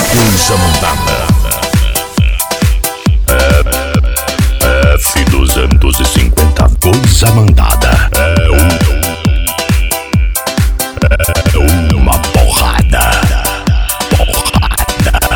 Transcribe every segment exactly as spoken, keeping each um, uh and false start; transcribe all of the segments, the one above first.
Coisa Mandada. É, F duzentos e cinquenta. Coisa Mandada. É um. É uma porrada. Porrada.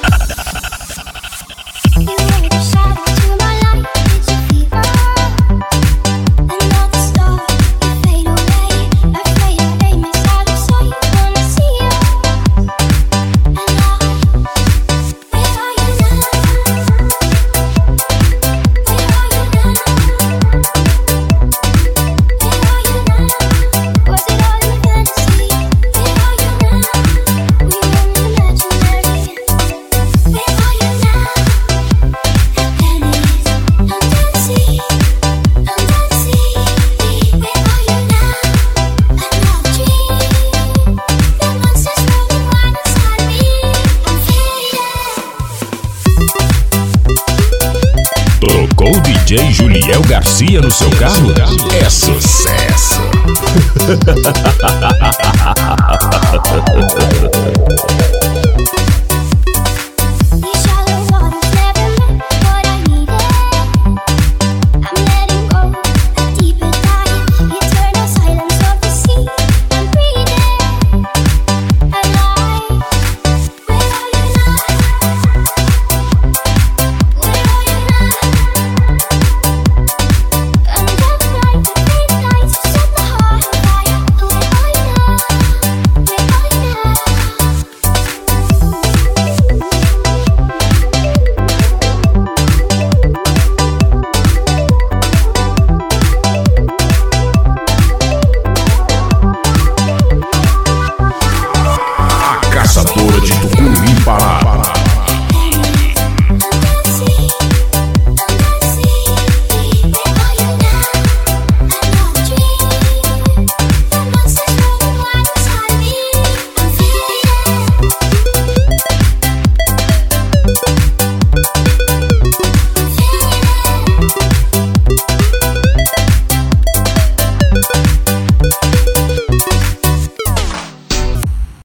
Trocou o D J Juliel Garcia no seu carro? É sucesso!